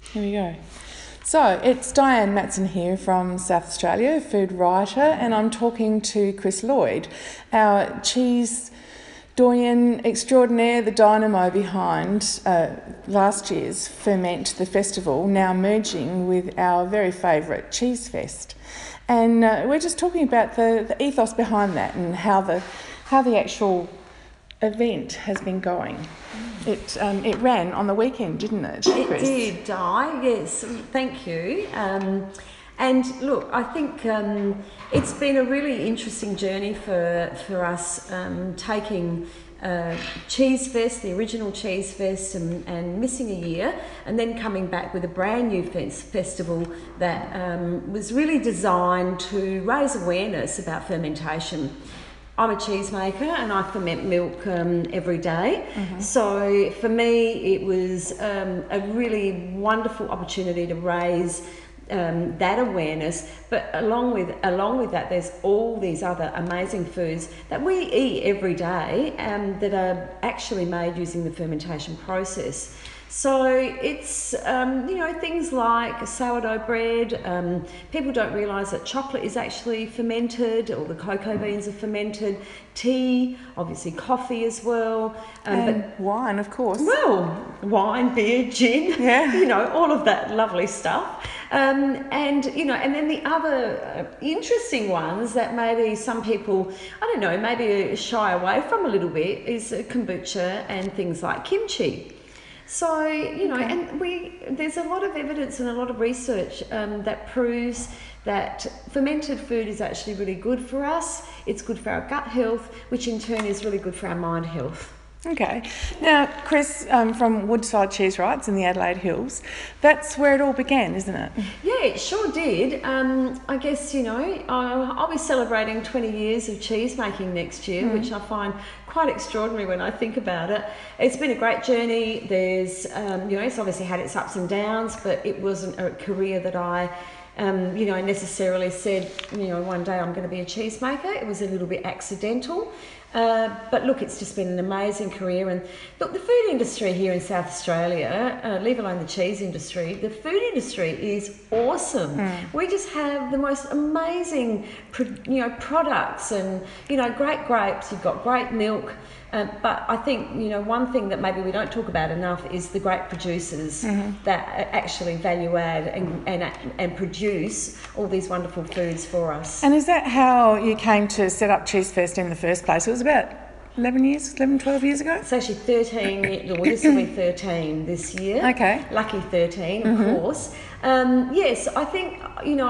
Here we go. So it's Diane Matson here from South Australia, food writer, and I'm talking to Chris Lloyd, our cheese doyen extraordinaire, the dynamo behind last year's Ferment the Festival, now merging with our very favourite Cheese Fest. And we're just talking about the ethos behind that and how the actual event has been going. It ran on the weekend, didn't it, Chris? It did, Di, yes, thank you. And look, I think it's been a really interesting journey for us taking Cheese Fest, the original Cheese Fest, and missing a year, and then coming back with a brand new festival that was really designed to raise awareness about fermentation. I'm a cheesemaker and I ferment milk every day. Mm-hmm. So for me, it was a really wonderful opportunity to raise that awareness. But along with that, there's all these other amazing foods that we eat every day that are actually made using the fermentation process. So it's, things like sourdough bread. People don't realise that chocolate is actually fermented, or the cocoa beans are fermented. Tea, obviously coffee as well. But wine, of course. Well, wine, beer, gin, all of that lovely stuff. And then the other interesting ones that maybe some people, maybe shy away from a little bit is kombucha and things like kimchi. So, and there's a lot of evidence and a lot of research that proves that fermented food is actually really good for us. It's good for our gut health, which in turn is really good for our mind health. Okay. Now, Chris, from Woodside Cheese Wrights in the Adelaide Hills, that's where it all began, isn't it? Yeah, it sure did. I guess, I'll be celebrating 20 years of cheese making next year, which I find quite extraordinary when I think about it. It's been a great journey. There's, it's obviously had its ups and downs, but it wasn't a career that I necessarily said, one day I'm going to be a cheesemaker. It was a little bit accidental. But look, it's just been an amazing career. And look, the food industry here in South Australia, leave alone the cheese industry, the food industry is awesome. We just have the most amazing, products and, great grapes. You've got great milk. But I think, one thing that maybe we don't talk about enough is the great producers that actually value add and produce all these wonderful foods for us. And is that how you came to set up Cheese Fest in the first place? It was about 12 years ago? It's actually 13, this will be 13 this year. Okay. Lucky 13, of course. Yes, I think,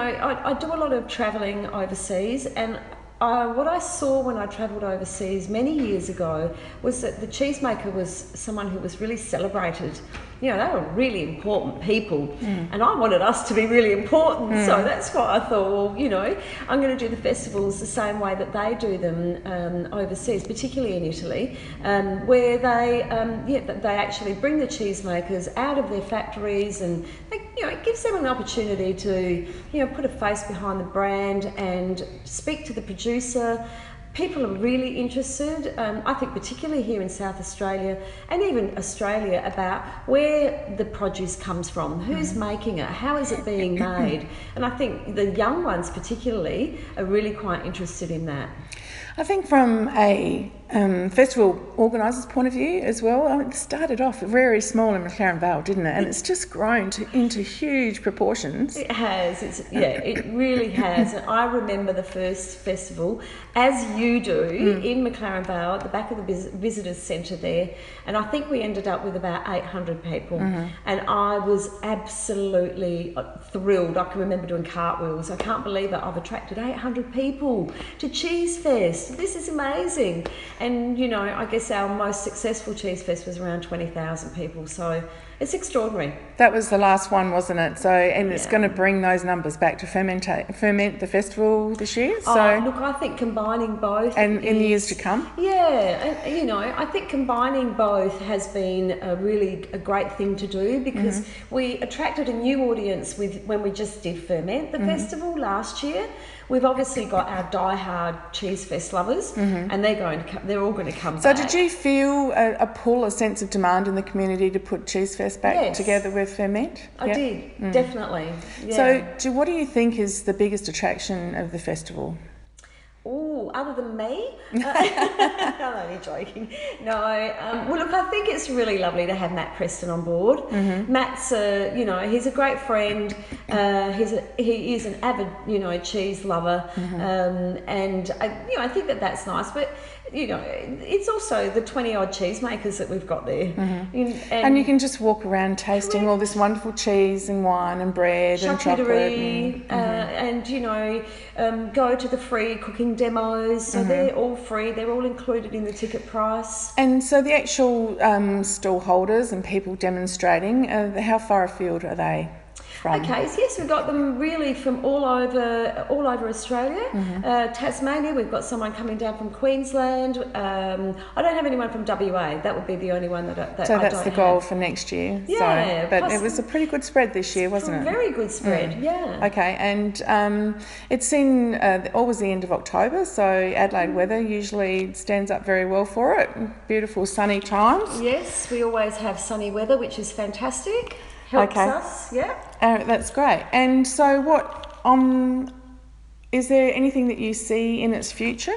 I do a lot of travelling overseas, and what I saw when I travelled overseas many years ago was that the cheesemaker was someone who was really celebrated. They were really important people, and I wanted us to be really important. So that's why I thought, I'm going to do the festivals the same way that they do them overseas, particularly in Italy, where they actually bring the cheesemakers out of their factories, and it gives them an opportunity to put a face behind the brand and speak to the producer. People are really interested, I think particularly here in South Australia and even Australia, about where the produce comes from, who's making it, how is it being made. And I think the young ones particularly are really quite interested in that. I think from a festival organiser's point of view as well, it started off very small in McLaren Vale, didn't it? And it's just grown into huge proportions. It has. It really has. And I remember the first festival, as you do, in McLaren Vale, at the back of the visitors centre there. And I think we ended up with about 800 people. And I was absolutely thrilled. I can remember doing cartwheels. I can't believe it. I've attracted 800 people to Cheese Fest. This is amazing. And, I guess our most successful Cheese Fest was around 20,000 people. So it's extraordinary. That was the last one, wasn't it? So, and it's going to bring those numbers back to Ferment the Festival this year. So, look, I think combining both... And in the years to come? Yeah, and, I think combining both has been a great thing to do, because we attracted a new audience when we just did Ferment the Festival last year. We've obviously got our die-hard Cheese Fest lovers, and they're all going to come So back. did you feel a pull, a sense of demand in the community to put Cheese Fest process back together with Ferment? I did, definitely. Yeah. So what do you think is the biggest attraction of the festival? Oh, other than me? I'm only joking. No, well, look, I think it's really lovely to have Matt Preston on board. Matt's, he's a great friend. He is an avid, cheese lover, and I think that's nice. But it's also the 20-odd cheesemakers that we've got there. And you can just walk around tasting all this wonderful cheese and wine and bread and chocolate. And go to the free cooking demos. So they're all free. They're all included in the ticket price. And so the actual stall holders and people demonstrating, how far afield are they? Okay, so yes, we've got them really from all over Australia. Tasmania, we've got someone coming down from Queensland. I don't have anyone from WA. That would be the only one that I So that's don't the goal for next year. Yeah. But it was a pretty good spread this year, wasn't it? Very good spread, yeah. Okay, and it's in always the end of October, so Adelaide weather usually stands up very well for it. Beautiful sunny times. Yes, we always have sunny weather, which is fantastic. Helps us, yeah. That's great. And so what, is there anything that you see in its future?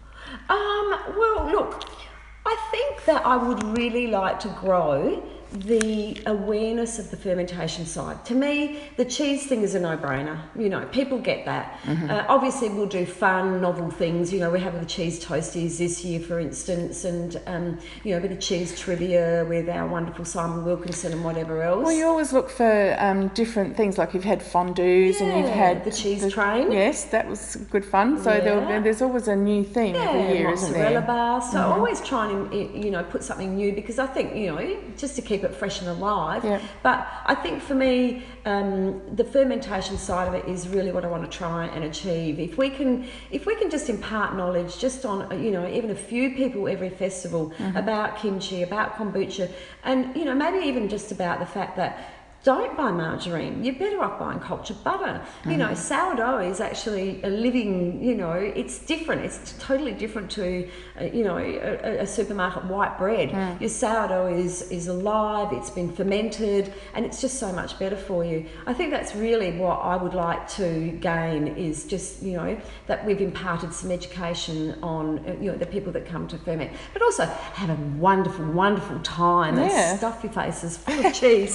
Well, look, I think that I would really like to grow the awareness of the fermentation side. To me, the cheese thing is a no-brainer. People get that. Obviously, we'll do fun, novel things. We have the cheese toasties this year, for instance, and a bit of cheese trivia with our wonderful Simon Wilkinson and whatever else. Well, you always look for different things, like you've had fondues and you've had the cheese train. Yes, that was good fun. So there's always a new theme every year, isn't there? Mozzarella bar. So always try and put something new, because I think just to keep it fresh and alive. But I think for me, the fermentation side of it is really what I want to try and achieve. If we can just impart knowledge just on even a few people every festival about kimchi, about kombucha, and maybe even just about the fact that don't buy margarine. You're better off buying cultured butter. Sourdough is actually a living, it's different. It's totally different to, a supermarket white bread. Your sourdough is alive, it's been fermented, and it's just so much better for you. I think that's really what I would like to gain, is just, that we've imparted some education on, the people that come to ferment, but also have a wonderful, wonderful time and stuff your faces full of cheese.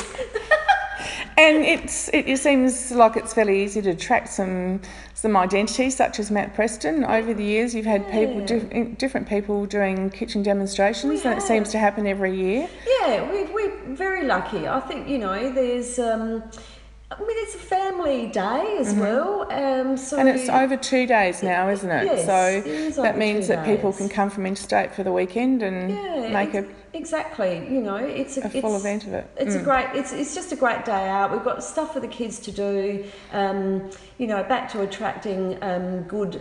And it seems like it's fairly easy to attract some identities, such as Matt Preston. Over the years, you've had people, different people doing kitchen demonstrations, and it seems to happen every year. Yeah, we're very lucky. I think, there's... it's a family day as well. And it's over 2 days now, isn't it? Yes, so it that means that people can come from interstate for the weekend and make exactly. It's a full event of it. It's a great. It's just a great day out. We've got stuff for the kids to do. Back to attracting good,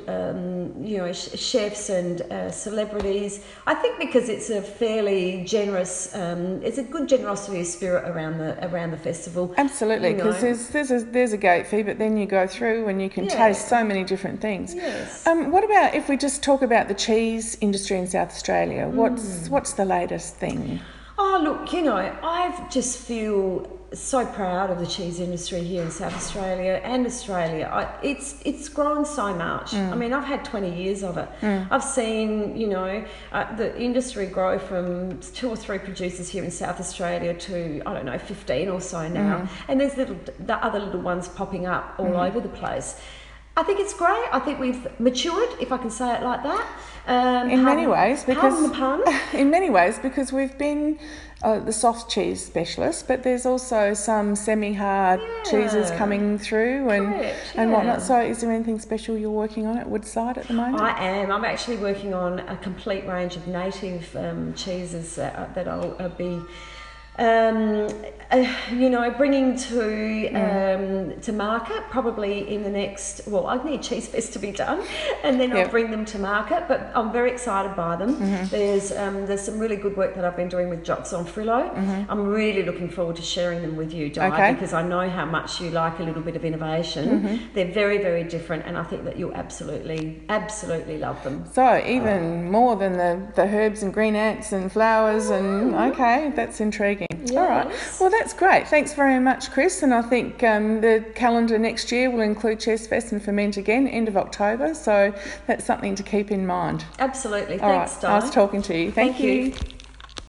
chefs and celebrities. I think because it's a fairly generous, it's a good generosity spirit around the festival. Absolutely, because there's a gate fee, but then you go through and you can taste so many different things. Yes. What about if we just talk about the cheese industry in South Australia? What's the latest thing? Oh, look, I just feel so proud of the cheese industry here in South Australia and Australia. It's grown so much. I mean, I've had 20 years of it. I've seen, the industry grow from 2 or 3 producers here in South Australia to, 15 or so now. And there's the other little ones popping up all over the place. I think it's great. I think we've matured, if I can say it like that. In many ways, pardon the pun. In many ways, because we've been the soft cheese specialist, but there's also some semi-hard cheeses coming through and whatnot. So is there anything special you're working on at Woodside at the moment? I am. I'm actually working on a complete range of native cheeses that I'll be... bringing to market probably in the next. Well, I need Cheese Fest to be done, and then I'll bring them to market. But I'm very excited by them. There's some really good work that I've been doing with Jox on Frillo. I'm really looking forward to sharing them with you, Di, because I know how much you like a little bit of innovation. They're very, very different, and I think that you'll absolutely love them. So even more than the herbs and green ants and flowers and that's intriguing. intriguing. Yes. All right. Well, that's great. Thanks very much, Chris. And I think the calendar next year will include Chess Fest and Ferment again, end of October. So that's something to keep in mind. Absolutely. All Thanks, right. Di. Nice talking to you. Thank you.